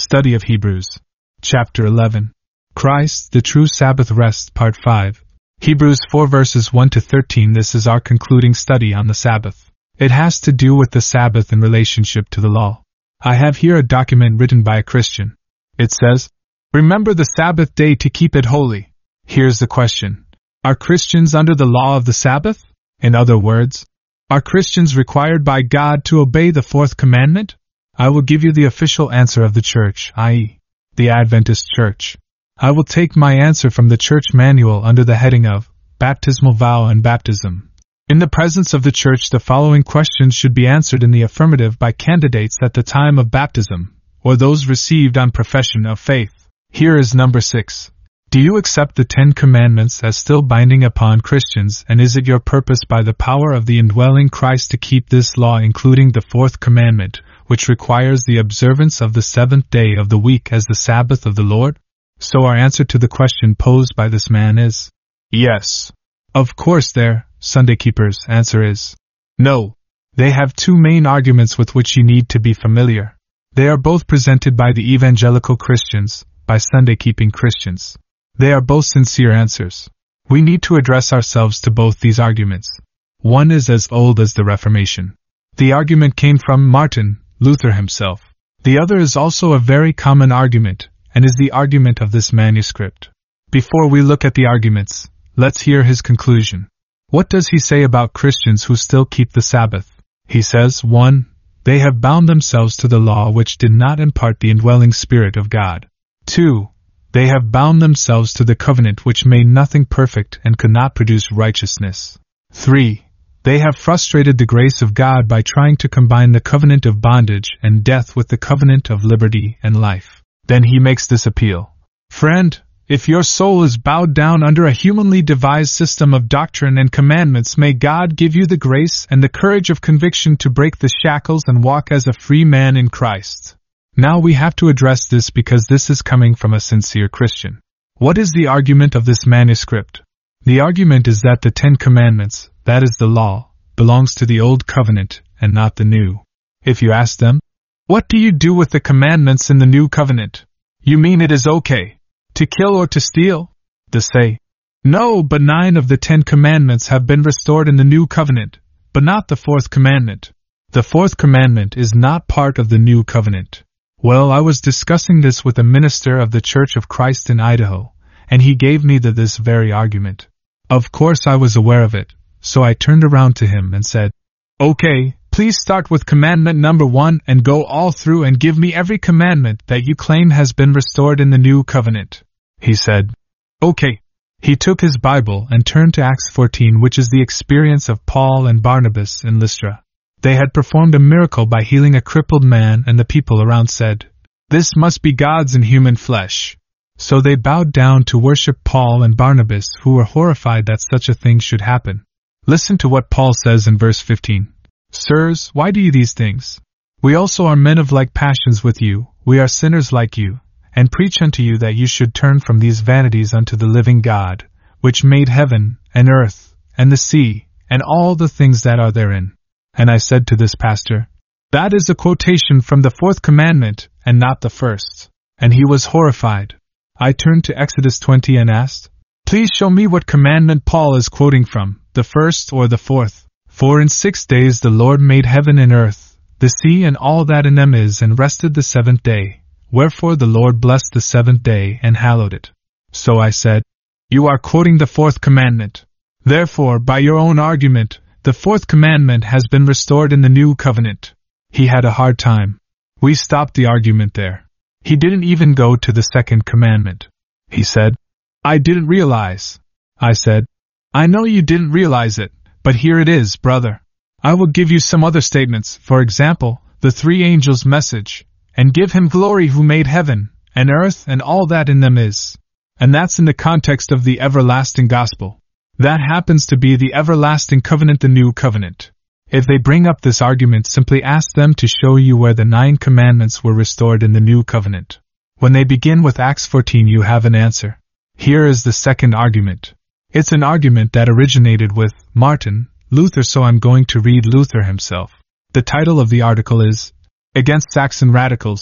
Study of Hebrews. Chapter 11. Christ, the True Sabbath Rest, Part 5. Hebrews 4 verses 1 to 13. This is our concluding study on the Sabbath. It has to do with the Sabbath in relationship to the law. I have here a document written by a Christian. It says, "Remember the Sabbath day to keep it holy." Here's the question. Are Christians under the law of the Sabbath? In other words, are Christians required by God to obey the fourth commandment? I will give you the official answer of the church, i.e., the Adventist Church. I will take my answer from the church manual under the heading of Baptismal Vow and Baptism. In the presence of the church, the following questions should be answered in the affirmative by candidates at the time of baptism, or those received on profession of faith. Here is number 6. Do you accept the 10 Commandments as still binding upon Christians, and is it your purpose by the power of the indwelling Christ to keep this law, including the fourth commandment, which requires the observance of the seventh day of the week as the Sabbath of the Lord? So our answer to the question posed by this man is, yes. Of course their Sunday keepers' answer is, no. They have two main arguments with which you need to be familiar. They are both presented by the evangelical Christians, by Sunday-keeping Christians. They are both sincere answers. We need to address ourselves to both these arguments. One is as old as the Reformation. The argument came from Martin Luther himself. The other is also a very common argument, and is the argument of this manuscript. Before we look at the arguments, let's hear his conclusion. What does he say about Christians who still keep the Sabbath? He says, 1. They have bound themselves to the law which did not impart the indwelling Spirit of God. 2. They have bound themselves to the covenant which made nothing perfect and could not produce righteousness. 3. They have frustrated the grace of God by trying to combine the covenant of bondage and death with the covenant of liberty and life. Then he makes this appeal. Friend, if your soul is bowed down under a humanly devised system of doctrine and commandments, may God give you the grace and the courage of conviction to break the shackles and walk as a free man in Christ. Now we have to address this because this is coming from a sincere Christian. What is the argument of this manuscript? The argument is that the 10 Commandments, that is the law, belongs to the Old Covenant and not the New. If you ask them, what do you do with the commandments in the New Covenant? You mean it is okay to kill or to steal? They say, no, but 9 of the 10 Commandments have been restored in the New Covenant, but not the 4th commandment. The 4th commandment is not part of the New Covenant. Well, I was discussing this with a minister of the Church of Christ in Idaho, and he gave me this very argument. Of course I was aware of it, so I turned around to him and said, okay, please start with commandment number 1 and go all through and give me every commandment that you claim has been restored in the New Covenant. He said, okay. He took his Bible and turned to Acts 14, which is the experience of Paul and Barnabas in Lystra. They had performed a miracle by healing a crippled man, and the people around said, this must be God's in human flesh. So they bowed down to worship Paul and Barnabas, who were horrified that such a thing should happen. Listen to what Paul says in verse 15. Sirs, why do you these things? We also are men of like passions with you, we are sinners like you, and preach unto you that you should turn from these vanities unto the living God, which made heaven, and earth, and the sea, and all the things that are therein. And I said to this pastor, that is a quotation from the 4th commandment, and not the 1st. And he was horrified. I turned to Exodus 20 and asked, please show me what commandment Paul is quoting from, the 1st or the 4th. For in 6 days the Lord made heaven and earth, the sea and all that in them is, and rested the 7th day. Wherefore the Lord blessed the 7th day and hallowed it. So I said, you are quoting the 4th commandment. Therefore, by your own argument, the 4th commandment has been restored in the New Covenant. He had a hard time. We stopped the argument there. He didn't even go to the 2nd commandment. He said, I didn't realize. I said, I know you didn't realize it, but here it is, brother. I will give you some other statements, for example, the 3 angels' message, and give him glory who made heaven, and earth, and all that in them is. And that's in the context of the everlasting gospel. That happens to be the everlasting covenant, the New Covenant. If they bring up this argument, simply ask them to show you where the 9 commandments were restored in the New Covenant. When they begin with Acts 14, you have an answer. Here is the second argument. It's an argument that originated with Martin Luther, so I'm going to read Luther himself. The title of the article is Against Saxon Radicals,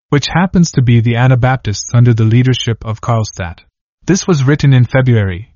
which happens to be the Anabaptists under the leadership of Karlstadt. This was written in February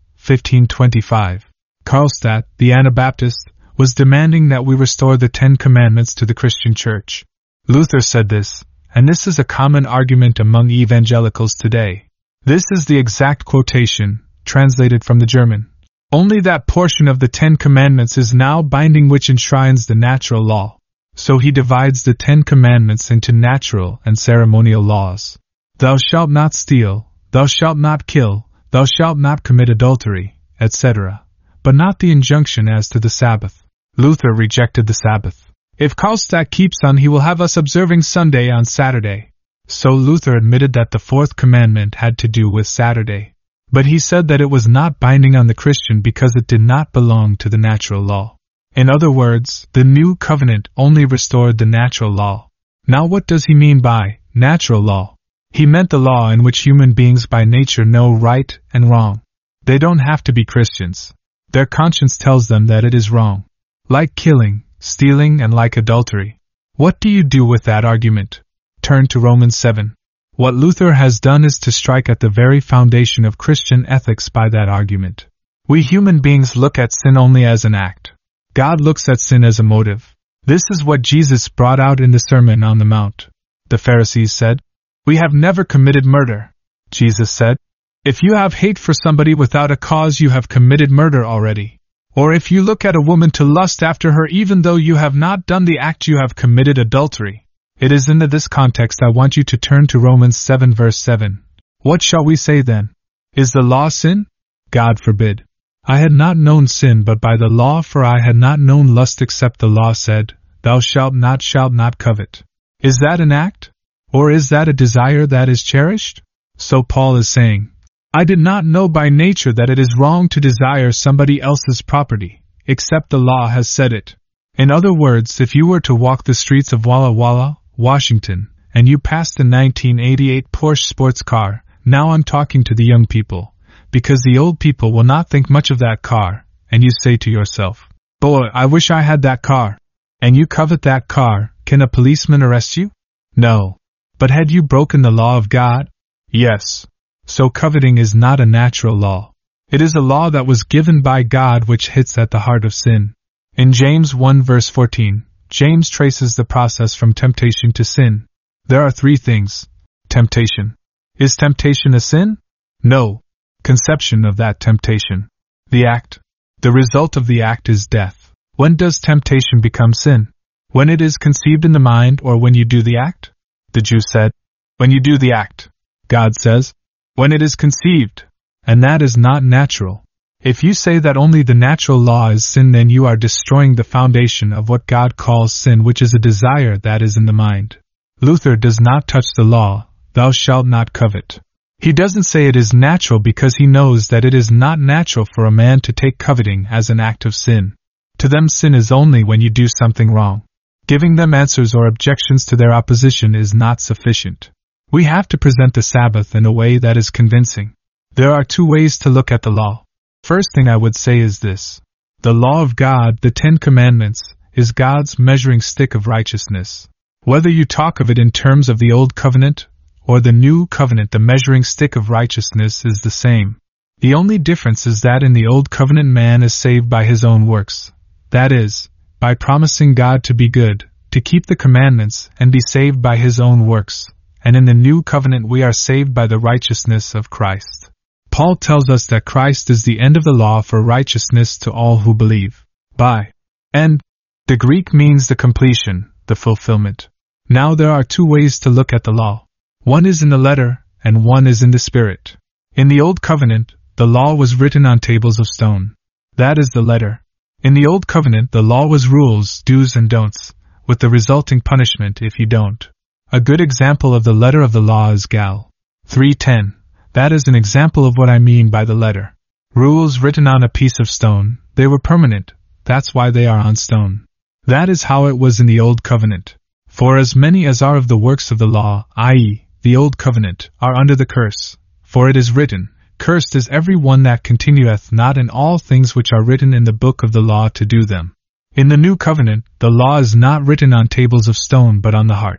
1525. Karlstadt, the Anabaptist, was demanding that we restore the 10 Commandments to the Christian Church. Luther said this, and this is a common argument among evangelicals today. This is the exact quotation, translated from the German. Only that portion of the 10 Commandments is now binding which enshrines the natural law. So he divides the 10 Commandments into natural and ceremonial laws. Thou shalt not steal, thou shalt not kill, thou shalt not commit adultery, etc., but not the injunction as to the Sabbath. Luther rejected the Sabbath. If Karlstadt keeps on, he will have us observing Sunday on Saturday. So Luther admitted that the 4th commandment had to do with Saturday. But he said that it was not binding on the Christian because it did not belong to the natural law. In other words, the new covenant only restored the natural law. Now what does he mean by natural law? He meant the law in which human beings by nature know right and wrong. They don't have to be Christians. Their conscience tells them that it is wrong. Like killing, stealing, and like adultery. What do you do with that argument? Turn to Romans 7. What Luther has done is to strike at the very foundation of Christian ethics by that argument. We human beings look at sin only as an act. God looks at sin as a motive. This is what Jesus brought out in the Sermon on the Mount. The Pharisees said, "We have never committed murder." Jesus said, "If you have hate for somebody without a cause, you have committed murder already. Or if you look at a woman to lust after her even though you have not done the act, you have committed adultery." It is into this context I want you to turn to Romans 7 verse 7. What shall we say then? Is the law sin? God forbid. I had not known sin but by the law, for I had not known lust except the law said, Thou shalt not covet. Is that an act? Or is that a desire that is cherished? So Paul is saying, I did not know by nature that it is wrong to desire somebody else's property, except the law has said it. In other words, if you were to walk the streets of Walla Walla, Washington, and you passed a 1988 Porsche sports car, now I'm talking to the young people, because the old people will not think much of that car, and you say to yourself, Boy, I wish I had that car. And you covet that car, can a policeman arrest you? No. But had you broken the law of God? Yes. So coveting is not a natural law. It is a law that was given by God which hits at the heart of sin. In James 1 verse 14, James traces the process from temptation to sin. There are 3 things. Temptation. Is temptation a sin? No. Conception of that temptation. The act. The result of the act is death. When does temptation become sin? When it is conceived in the mind or when you do the act? The Jew said, when you do the act. God says, when it is conceived. And that is not natural. If you say that only the natural law is sin, then you are destroying the foundation of what God calls sin, which is a desire that is in the mind. Luther does not touch the law, thou shalt not covet. He doesn't say it is natural because he knows that it is not natural for a man to take coveting as an act of sin. To them, sin is only when you do something wrong. Giving them answers or objections to their opposition is not sufficient. We have to present the Sabbath in a way that is convincing. There are 2 ways to look at the law. First thing I would say is this. The law of God, the 10 Commandments, is God's measuring stick of righteousness. Whether you talk of it in terms of the Old Covenant or the New Covenant, the measuring stick of righteousness is the same. The only difference is that in the Old Covenant man is saved by his own works. That is, by promising God to be good, to keep the commandments, and be saved by his own works. And in the New Covenant we are saved by the righteousness of Christ. Paul tells us that Christ is the end of the law for righteousness to all who believe. By end, the Greek means the completion, the fulfillment. Now there are 2 ways to look at the law. One is in the letter, and one is in the spirit. In the Old Covenant, the law was written on tables of stone. That is the letter. In the Old Covenant, the law was rules, do's and don'ts, with the resulting punishment if you don't. A good example of the letter of the law is Gal 3:10. That is an example of what I mean by the letter. Rules written on a piece of stone, they were permanent, that's why they are on stone. That is how it was in the Old Covenant. For as many as are of the works of the law, i.e., the Old Covenant, are under the curse. For it is written, Cursed is every one that continueth not in all things which are written in the book of the law to do them. In the New Covenant, the law is not written on tables of stone but on the heart.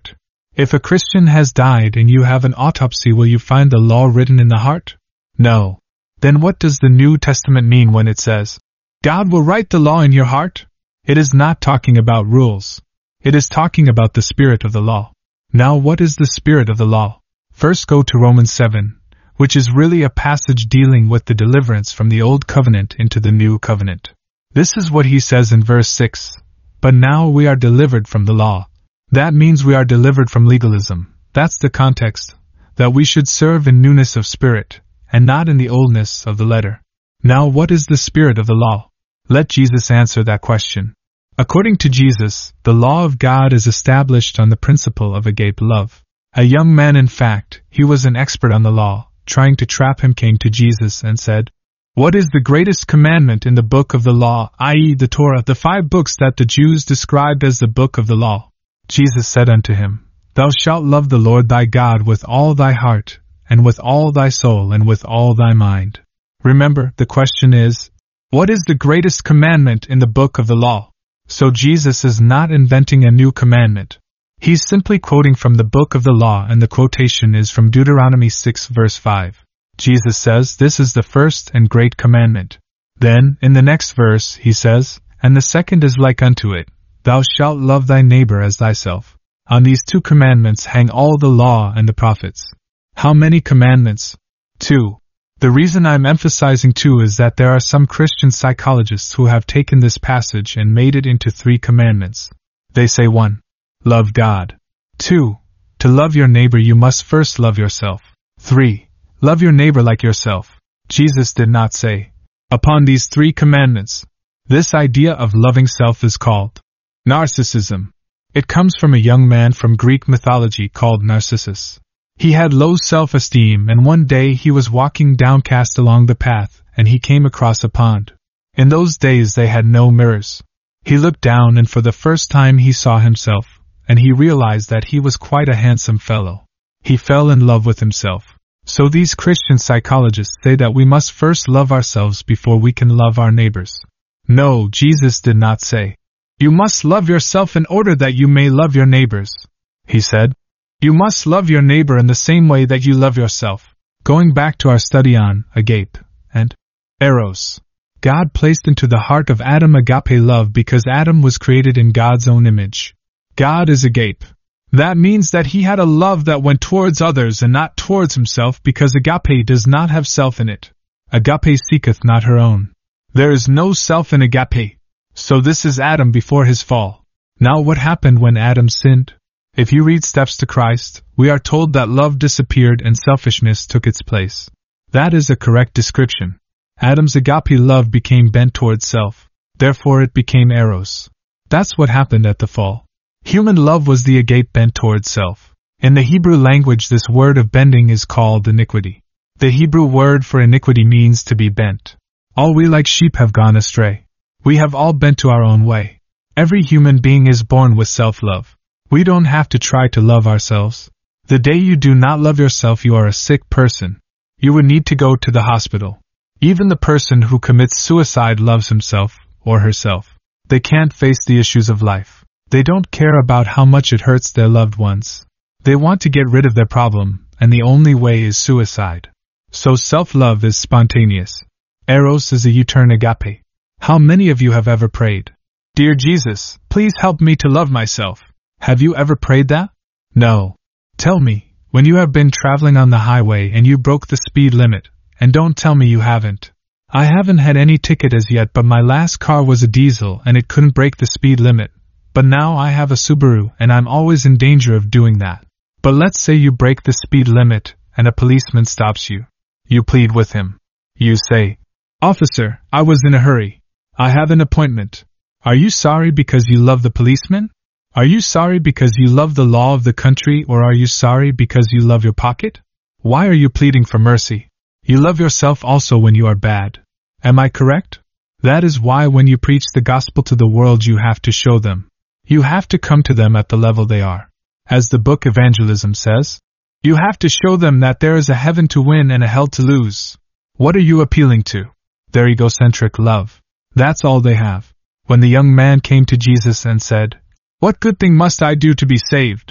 If a Christian has died and you have an autopsy, will you find the law written in the heart? No. Then what does the New Testament mean when it says, God will write the law in your heart? It is not talking about rules. It is talking about the spirit of the law. Now what is the spirit of the law? First go to Romans 7, which is really a passage dealing with the deliverance from the Old Covenant into the New Covenant. This is what he says in verse 6. But now we are delivered from the law. That means we are delivered from legalism. That's the context. That we should serve in newness of spirit, and not in the oldness of the letter. Now what is the spirit of the law? Let Jesus answer that question. According to Jesus, the law of God is established on the principle of agape love. A young man, in fact, he was an expert on the law, trying to trap him, came to Jesus and said, What is the greatest commandment in the book of the law, i.e. the Torah, the 5 books that the Jews described as the book of the law? Jesus said unto him, Thou shalt love the Lord thy God with all thy heart, and with all thy soul, and with all thy mind. Remember, the question is, what is the greatest commandment in the book of the law? So Jesus is not inventing a new commandment. He's simply quoting from the book of the law, and the quotation is from Deuteronomy 6 verse 5. Jesus says this is the first and great commandment. Then, in the next verse, he says, And the second is like unto it, Thou shalt love thy neighbor as thyself. On these 2 commandments hang all the law and the prophets. How many commandments? 2. The reason I'm emphasizing 2 is that there are some Christian psychologists who have taken this passage and made it into 3 commandments. They say 1. Love God. 2. To love your neighbor you must first love yourself. 3. Love your neighbor like yourself. Jesus did not say, upon these 3 commandments. This idea of loving self is called narcissism. It comes from a young man from Greek mythology called Narcissus. He had low self-esteem, and one day he was walking downcast along the path, and he came across a pond. In those days they had no mirrors. He looked down, and for the first time he saw himself, and he realized that he was quite a handsome fellow. He fell in love with himself. So these Christian psychologists say that we must first love ourselves before we can love our neighbors. No, Jesus did not say, You must love yourself in order that you may love your neighbors. He said, You must love your neighbor in the same way that you love yourself. Going back to our study on agape and eros, God placed into the heart of Adam agape love because Adam was created in God's own image. God is agape. That means that he had a love that went towards others and not towards himself, because agape does not have self in it. Agape seeketh not her own. There is no self in agape. So this is Adam before his fall. Now what happened when Adam sinned? If you read Steps to Christ, we are told that love disappeared and selfishness took its place. That is a correct description. Adam's agape love became bent towards self. Therefore it became eros. That's what happened at the fall. Human love was the agape bent towards self. In the Hebrew language, this word of bending is called iniquity. The Hebrew word for iniquity means to be bent. All we like sheep have gone astray. We have all bent to our own way. Every human being is born with self-love. We don't have to try to love ourselves. The day you do not love yourself, you are a sick person. You would need to go to the hospital. Even the person who commits suicide loves himself or herself. They can't face the issues of life. They don't care about how much it hurts their loved ones. They want to get rid of their problem, and the only way is suicide. So self-love is spontaneous. Eros is a U-turn agape. How many of you have ever prayed, Dear Jesus, please help me to love myself? Have you ever prayed that? No. Tell me, when you have been traveling on the highway and you broke the speed limit, and don't tell me you haven't. I haven't had any ticket as yet, but my last car was a diesel and it couldn't break the speed limit. But now I have a Subaru and I'm always in danger of doing that. But let's say you break the speed limit and a policeman stops you. You plead with him. You say, Officer, I was in a hurry. I have an appointment. Are you sorry because you love the policeman? Are you sorry because you love the law of the country, or are you sorry because you love your pocket? Why are you pleading for mercy? You love yourself also when you are bad. Am I correct? That is why when you preach the gospel to the world you have to show them. You have to come to them at the level they are. As the book Evangelism says, you have to show them that there is a heaven to win and a hell to lose. What are you appealing to? Their egocentric love. That's all they have. When the young man came to Jesus and said, What good thing must I do to be saved?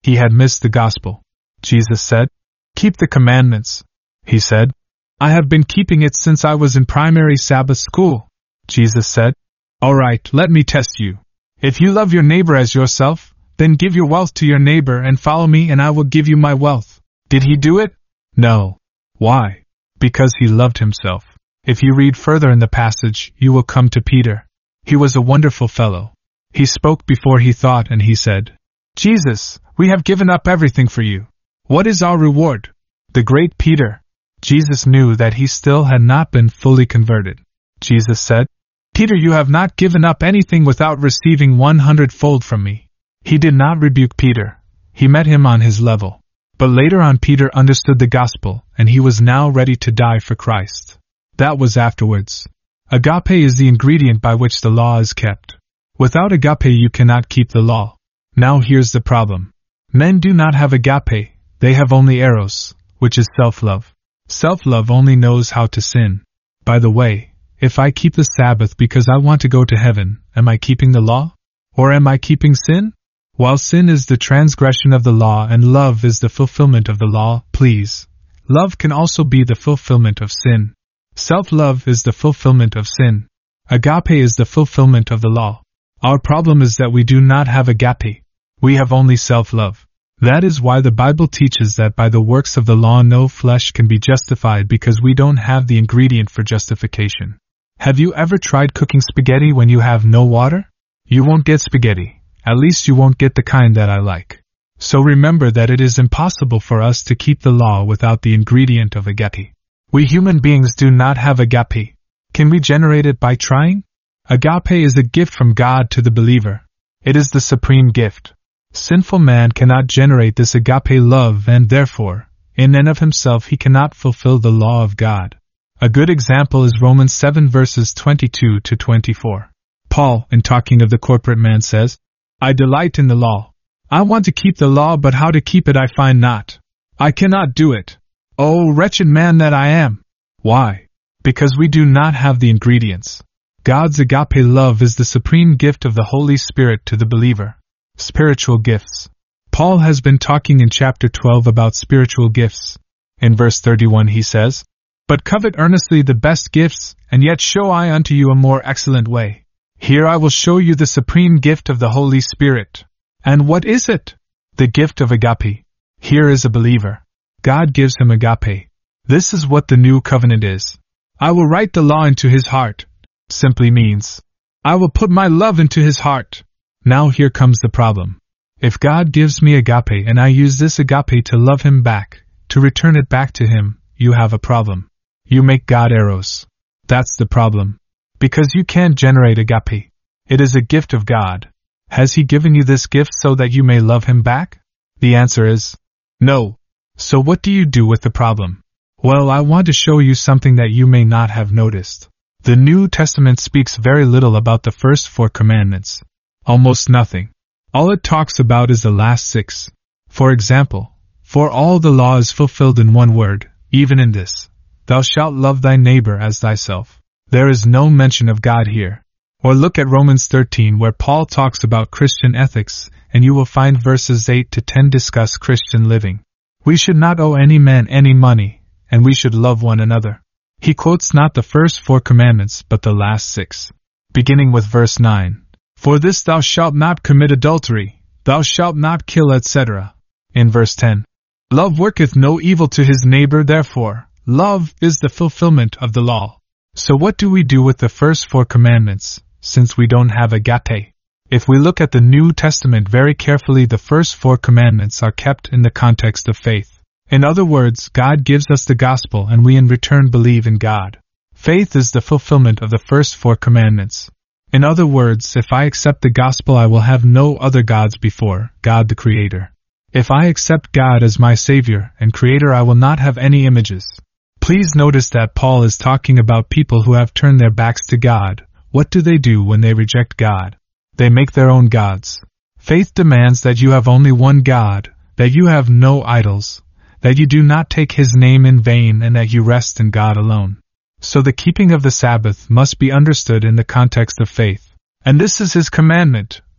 He had missed the gospel. Jesus said, "Keep the commandments." He said, "I have been keeping it since I was in primary Sabbath school." Jesus said, "All right, let me test you. If you love your neighbor as yourself, then give your wealth to your neighbor and follow me and I will give you my wealth." Did he do it? No. Why? Because he loved himself. If you read further in the passage, you will come to Peter. He was a wonderful fellow. He spoke before he thought and he said, "Jesus, we have given up everything for you. What is our reward?" The great Peter. Jesus knew that he still had not been fully converted. Jesus said, "Peter, you have not given up anything without receiving 100-fold from me." He did not rebuke Peter. He met him on his level. But later on Peter understood the gospel, and he was now ready to die for Christ. That was afterwards. Agape is the ingredient by which the law is kept. Without agape you cannot keep the law. Now here's the problem. Men do not have agape, they have only eros, which is self-love. Self-love only knows how to sin. By the way, if I keep the Sabbath because I want to go to heaven, am I keeping the law? Or am I keeping sin? While sin is the transgression of the law and love is the fulfillment of the law, please. Love can also be the fulfillment of sin. Self-love is the fulfillment of sin. Agape is the fulfillment of the law. Our problem is that we do not have agape. We have only self-love. That is why the Bible teaches that by the works of the law no flesh can be justified because we don't have the ingredient for justification. Have you ever tried cooking spaghetti when you have no water? You won't get spaghetti. At least you won't get the kind that I like. So remember that it is impossible for us to keep the law without the ingredient of agape. We human beings do not have agape. Can we generate it by trying? Agape is a gift from God to the believer. It is the supreme gift. Sinful man cannot generate this agape love and therefore, in and of himself he cannot fulfill the law of God. A good example is Romans 7 verses 22 to 24. Paul, in talking of the corporate man says, "I delight in the law. I want to keep the law, but how to keep it I find not. I cannot do it. Oh, wretched man that I am!" Why? Because we do not have the ingredients. God's agape love is the supreme gift of the Holy Spirit to the believer. Spiritual gifts. Paul has been talking in chapter 12 about spiritual gifts. In verse 31 he says, "But covet earnestly the best gifts, and yet show I unto you a more excellent way. Here I will show you the supreme gift of the Holy Spirit." And what is it? The gift of agape. Here is a believer. God gives him agape. This is what the new covenant is. I will write the law into his heart. Simply means, I will put my love into his heart. Now here comes the problem. If God gives me agape and I use this agape to love him back, to return it back to him, you have a problem. You make God eros. That's the problem. Because you can't generate agape. It is a gift of God. Has he given you this gift so that you may love him back? The answer is no. So what do you do with the problem? Well, I want to show you something that you may not have noticed. The New Testament speaks very little about the first 4 commandments. Almost nothing. All it talks about is the last 6. For example, for all the law is fulfilled in one word, even in this, thou shalt love thy neighbor as thyself. There is no mention of God here. Or look at Romans 13 where Paul talks about Christian ethics, and you will find verses 8 to 10 discuss Christian living. We should not owe any man any money, and we should love one another. He quotes not the first 4 commandments but the last 6. Beginning with verse 9. For this thou shalt not commit adultery, thou shalt not kill, etc. In verse 10. Love worketh no evil to his neighbor, therefore, love is the fulfillment of the law. So what do we do with the first 4 commandments, since we don't have agape? If we look at the New Testament very carefully, the first 4 commandments are kept in the context of faith. In other words, God gives us the gospel and we in return believe in God. Faith is the fulfillment of the first 4 commandments. In other words, if I accept the gospel I will have no other gods before God the Creator. If I accept God as my Savior and Creator I will not have any images. Please notice that Paul is talking about people who have turned their backs to God. What do they do when they reject God? They make their own gods. Faith demands that you have only one God, that you have no idols, that you do not take his name in vain and that you rest in God alone. So the keeping of the Sabbath must be understood in the context of faith. And this is his commandment,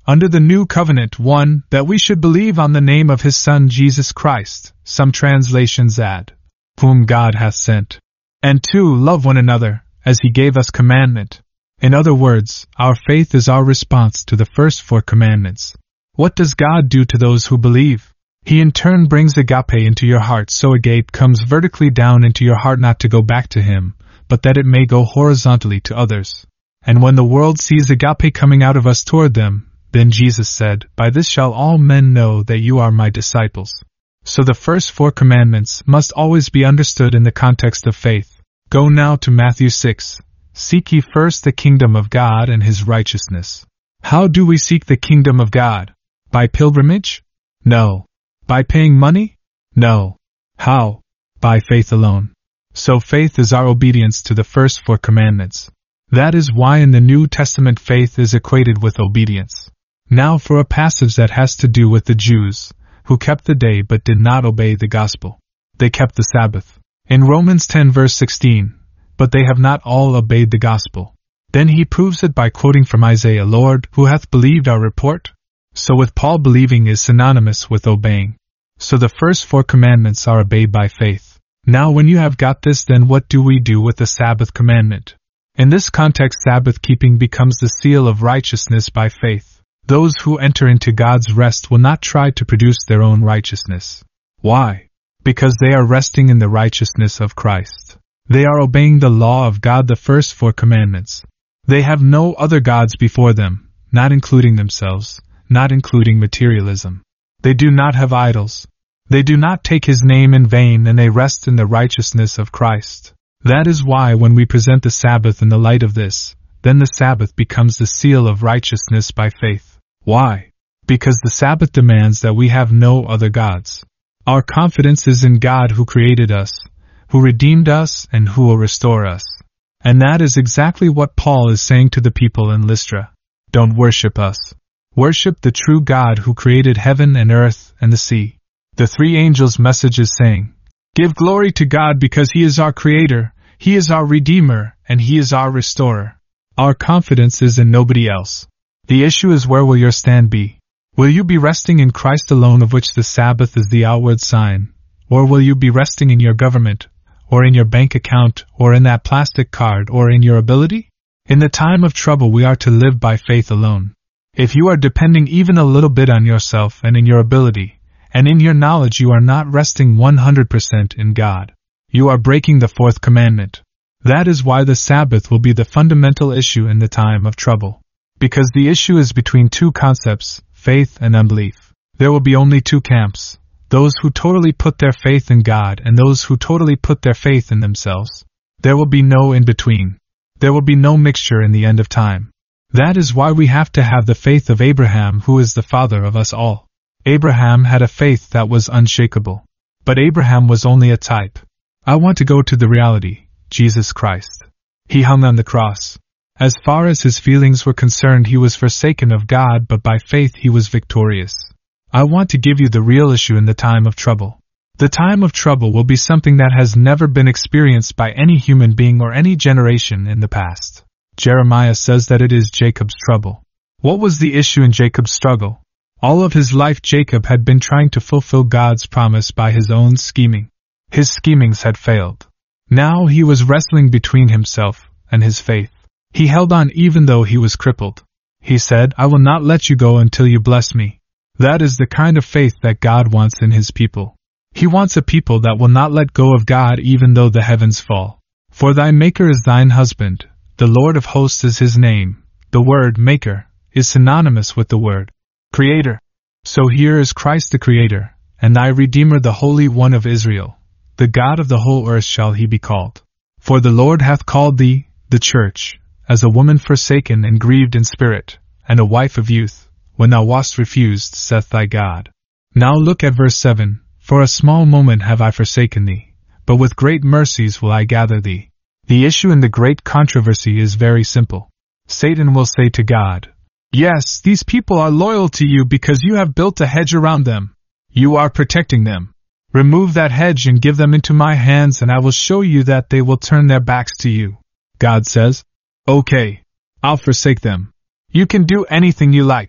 Under the new covenant, 1. That we should believe on the name of his Son Jesus Christ, some translations add, whom God hath sent. And 2. Love one another, as he gave us commandment. In other words, our faith is our response to the first 4 commandments. What does God do to those who believe? He in turn brings agape into your heart, so agape comes vertically down into your heart, not to go back to him, but that it may go horizontally to others. And when the world sees agape coming out of us toward them, then Jesus said, "By this shall all men know that you are my disciples." So the first 4 commandments must always be understood in the context of faith. Go now to Matthew 6. Seek ye first the kingdom of God and his righteousness. How do we seek the kingdom of God? By pilgrimage? No. By paying money? No. How? By faith alone. So faith is our obedience to the first 4 commandments. That is why in the New Testament faith is equated with obedience. Now for a passage that has to do with the Jews, who kept the day but did not obey the gospel. They kept the Sabbath. In Romans 10 verse 16, but they have not all obeyed the gospel. Then he proves it by quoting from Isaiah, "Lord, who hath believed our report?" So with Paul, believing is synonymous with obeying. So the first 4 commandments are obeyed by faith. Now when you have got this, then what do we do with the Sabbath commandment? In this context, Sabbath keeping becomes the seal of righteousness by faith. Those who enter into God's rest will not try to produce their own righteousness. Why? Because they are resting in the righteousness of Christ. They are obeying the law of God, the first 4 commandments. They have no other gods before them, not including themselves, not including materialism. They do not have idols. They do not take his name in vain, and they rest in the righteousness of Christ. That is why when we present the Sabbath in the light of this, then the Sabbath becomes the seal of righteousness by faith. Why? Because the Sabbath demands that we have no other gods. Our confidence is in God who created us, who redeemed us, and who will restore us. And that is exactly what Paul is saying to the people in Lystra. Don't worship us. Worship the true God who created heaven and earth and the sea. The 3 angels' message is saying, give glory to God because he is our creator, he is our redeemer, and he is our restorer. Our confidence is in nobody else. The issue is, where will your stand be? Will you be resting in Christ alone, of which the Sabbath is the outward sign? Or will you be resting in your government, or in your bank account, or in that plastic card, or in your ability? In the time of trouble we are to live by faith alone. If you are depending even a little bit on yourself and in your ability, and in your knowledge, you are not resting 100% in God. You are breaking the 4th commandment. That is why the Sabbath will be the fundamental issue in the time of trouble. Because the issue is between 2 concepts, faith and unbelief. There will be only 2 camps, those who totally put their faith in God and those who totally put their faith in themselves. There will be no in-between. There will be no mixture in the end of time. That is why we have to have the faith of Abraham, who is the father of us all. Abraham had a faith that was unshakable. But Abraham was only a type. I want to go to the reality, Jesus Christ. He hung on the cross. As far as his feelings were concerned, he was forsaken of God, but by faith he was victorious. I want to give you the real issue in the time of trouble. The time of trouble will be something that has never been experienced by any human being or any generation in the past. Jeremiah says that it is Jacob's trouble. What was the issue in Jacob's struggle? All of his life Jacob had been trying to fulfill God's promise by his own scheming. His schemings had failed. Now he was wrestling between himself and his faith. He held on even though he was crippled. He said, I will not let you go until you bless me. That is the kind of faith that God wants in his people. He wants a people that will not let go of God even though the heavens fall. For thy Maker is thine husband, the Lord of hosts is his name. The word Maker is synonymous with the word Creator. So here is Christ the Creator, and thy Redeemer, the Holy One of Israel. The God of the whole earth shall he be called. For the Lord hath called thee, the church, as a woman forsaken and grieved in spirit, and a wife of youth, when thou wast refused, saith thy God. Now look at verse 7. For a small moment have I forsaken thee, but with great mercies will I gather thee. The issue in the great controversy is very simple. Satan will say to God, yes, these people are loyal to you because you have built a hedge around them. You are protecting them. Remove that hedge and give them into my hands, and I will show you that they will turn their backs to you. God says, okay, I'll forsake them. You can do anything you like.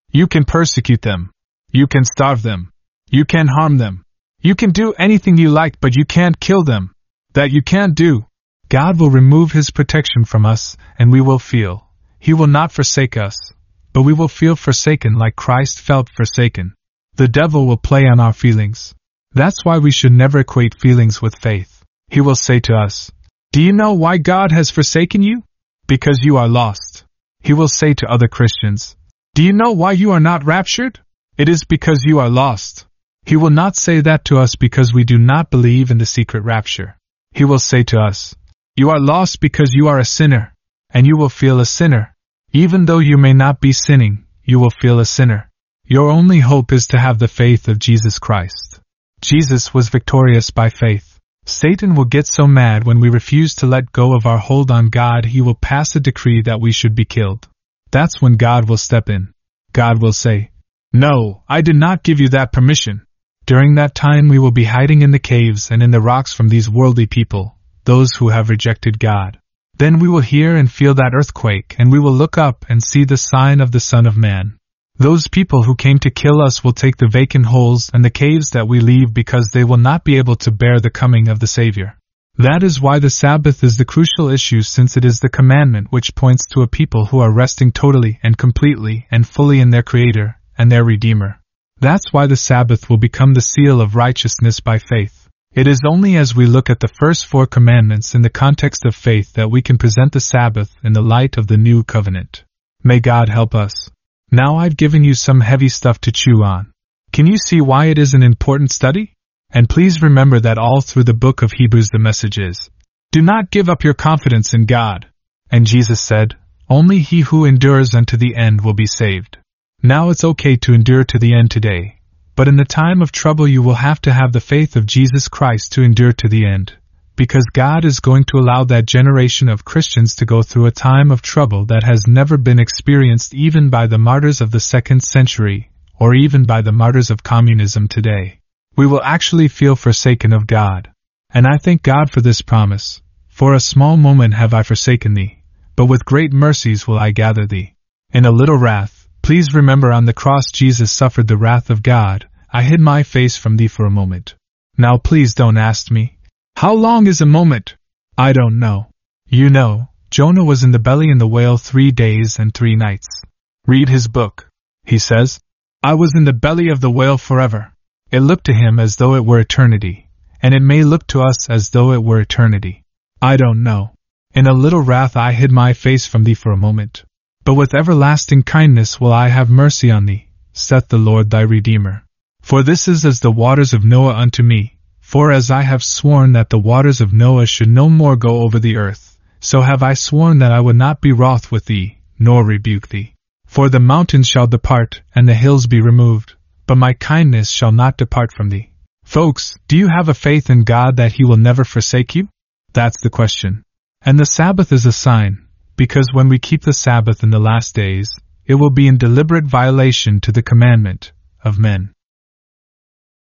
You can persecute them. You can starve them. You can harm them. You can do anything you like, but you can't kill them. That you can't do. God will remove His protection from us, and we will feel. He will not forsake us, but we will feel forsaken like Christ felt forsaken. The devil will play on our feelings. That's why we should never equate feelings with faith. He will say to us, "Do you know why God has forsaken you? Because you are lost." He will say to other Christians, "Do you know why you are not raptured? It is because you are lost." He will not say that to us because we do not believe in the secret rapture. He will say to us, "You are lost because you are a sinner, and you will feel a sinner. Even though you may not be sinning, you will feel a sinner. Your only hope is to have the faith of Jesus Christ." Jesus was victorious by faith. Satan will get so mad when we refuse to let go of our hold on God, he will pass a decree that we should be killed. That's when God will step in. God will say, "No, I did not give you that permission." During that time we will be hiding in the caves and in the rocks from these worldly people, those who have rejected God. Then we will hear and feel that earthquake, and we will look up and see the sign of the Son of Man. Those people who came to kill us will take the vacant holes and the caves that we leave because they will not be able to bear the coming of the Savior. That is why the Sabbath is the crucial issue, since it is the commandment which points to a people who are resting totally and completely and fully in their Creator and their Redeemer. That's why the Sabbath will become the seal of righteousness by faith. It is only as we look at the first 4 commandments in the context of faith that we can present the Sabbath in the light of the new covenant. May God help us. Now I've given you some heavy stuff to chew on. Can you see why it is an important study? And please remember that all through the book of Hebrews the message is, do not give up your confidence in God. And Jesus said, only he who endures unto the end will be saved. Now it's okay to endure to the end today, but in the time of trouble you will have to have the faith of Jesus Christ to endure to the end, because God is going to allow that generation of Christians to go through a time of trouble that has never been experienced even by the martyrs of the 2nd century, or even by the martyrs of communism today. We will actually feel forsaken of God. And I thank God for this promise. For a small moment have I forsaken thee, but with great mercies will I gather thee. In a little wrath, please remember on the cross Jesus suffered the wrath of God. I hid my face from thee for a moment. Now please don't ask me, how long is a moment? I don't know. You know, Jonah was in the belly of the whale 3 days and 3 nights. Read his book. He says, I was in the belly of the whale forever. It looked to him as though it were eternity, and it may look to us as though it were eternity. I don't know. In a little wrath I hid my face from thee for a moment. But with everlasting kindness will I have mercy on thee, saith the Lord thy Redeemer. For this is as the waters of Noah unto me, for as I have sworn that the waters of Noah should no more go over the earth, so have I sworn that I would not be wroth with thee, nor rebuke thee. For the mountains shall depart, and the hills be removed, but my kindness shall not depart from thee. Folks, do you have a faith in God that He will never forsake you? That's the question. And the Sabbath is a sign. Because when we keep the Sabbath in the last days, it will be in deliberate violation to the commandment of men.